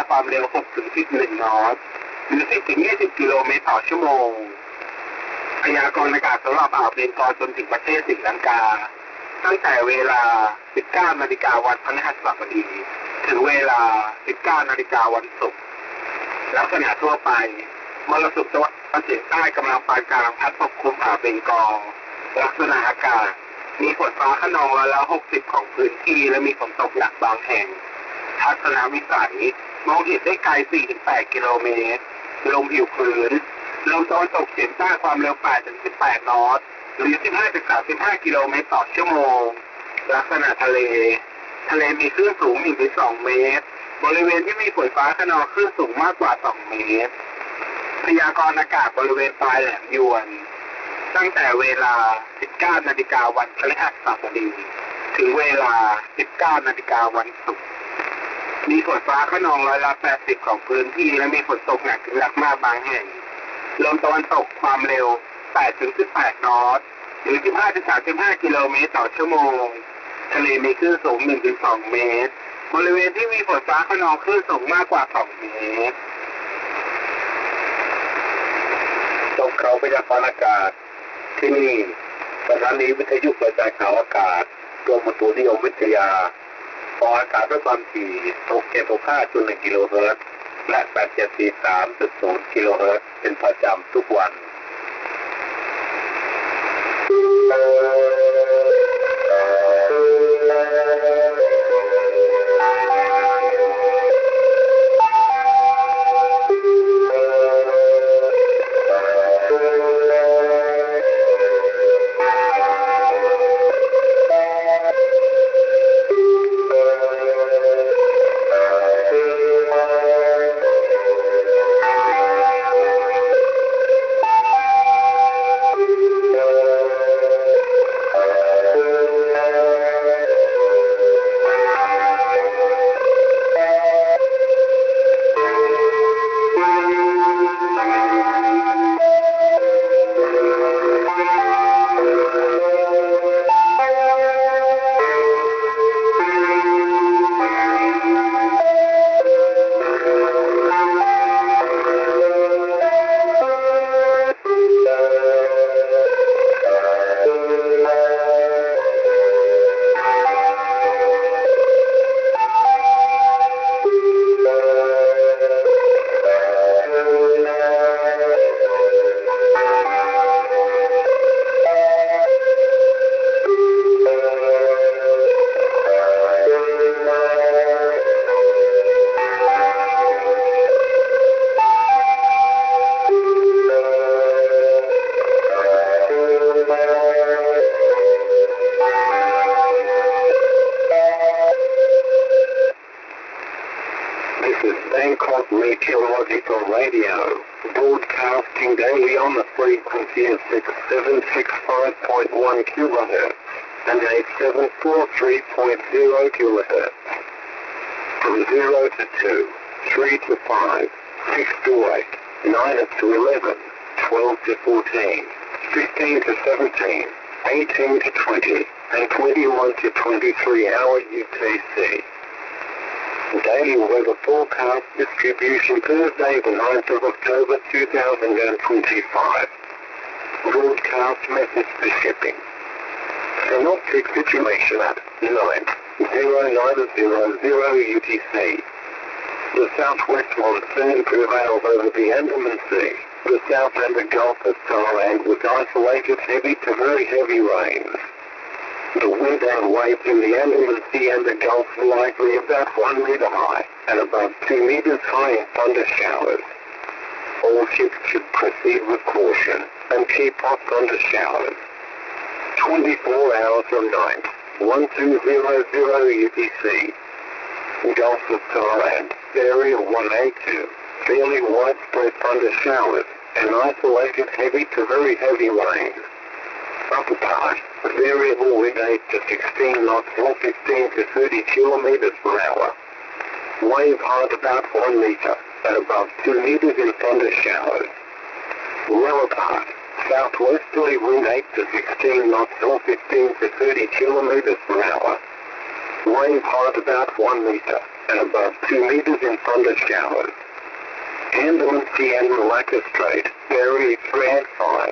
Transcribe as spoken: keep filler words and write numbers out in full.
ความเร็วหกถึงสิบเอ็ดนอตหรือสิบถึงยี่สิบกิโลเมตรต่อชั่วโมงพยากรณ์อากาศสำหรับอ่าวเบงกอลจนถึงประเทศศรีลังกาตั้งแต่เวลา สิบเก้านาฬิกา วันพฤหัสบดีถึงเวลา สิบเก้านาฬิกา วันศุกร์ลักษณะทั่วไปมรสุมตะวันตกเฉียงใต้กำลังปานกลางพัดปกคลุมอ่าวเบงกอลลักษณะอากาศมีฝนฟ้าคะนองร้อยละหกสิบของพื้นที่และมีฝนตกหนักบางแห่งทัศนวิสัยมองเห็นได้ไกล สี่ถึงแปด กิโลเมตรลมผิวพื้นลมตะวันตกเฉียงใต้ความเร็ว แปดถึงสิบแปด นอตหรือ สิบห้าถึงสามสิบห้า กิโลเมตรต่อชั่วโมงลักษณะทะเลทะเลมีคลื่นสูง หนึ่งถึงสอง เมตรบริเวณที่มีฝนฟ้าคะนองคลื่นสูงมากกว่า สอง เมตรพยากรณ์อากาศบริเวณปลายแหลมยวนตั้งแต่เวลา สิบเก้านาฬิกา วันพฤหัสบดีถึงเวลา สิบเก้านาฬิกา วันศุกร์มีฝนฟ้าคะนองร้อยละแปดสิบของพื้นที่และมีฝนตกหนักถึงหนักมากบางแห่งลมตะวันตกความเร็ว แปดถึงสิบแปด นอตหรือ สิบห้าถึงสามสิบห้า กิโลเมตรต่อชั่วโมงทะเลมีคลื่นสูง หนึ่งถึงสอง เมตรบริเวณที่มีฝนฟ้าคะนองคลื่นสูงมากกว่า สอง เมตรส่งเขาพยากรณ์อากาศที่นี่สถานีวิทยุกระจายข่าวอากาศกรมอุตุนิยมวิทยาออกอากาศด้วยความถี่หกเจ็ดหกห้าจุดหนึ่งกิโลเฮิรตซ์และแปดเจ็ดสี่สามจุดศูนย์กิโลเฮิรตซ์เป็นประจำทุกวันBangkok Meteorological Radio, broadcasting daily on the frequency of six seven six five point one kilohertz and eight seven four three point zero kilohertz. From zero to two, three to five, six to eight, nine to eleven, twelve to fourteen, fifteen to seventeen, eighteen to twenty, and twenty-one to twenty-three hour U T C. Daily weather forecast distribution Thursday the ninth of October two thousand twenty-five. Broadcast message for shipping. Synoptic situation at nine hundred U T C. The southwest monsoon prevails over the Andaman Sea, the South and the Gulf of Thailand with isolated heavy to very heavy rains. The wind and waves in the Andaman Sea and the Gulf are likely about one meter high and above two meters high in thunder showers. All ships should proceed with caution and keep off thunder showers. twenty-four hours from night, twelve hundred U T C. Gulf of Thailand, Area one A two, fairly widespread thunder showers and isolated heavy to very heavy rain. Upper part, variable wind eight to sixteen knots or fifteen to thirty kilometers per hour. Wave height about one meter and above two meters in thunder showers. Lower part, southwesterly wind eight to sixteen knots or fifteen to thirty kilometers per hour. Wave height about one meter and above two meters in thunder showers. Ambulance and Malacca Strait, Berry three and five.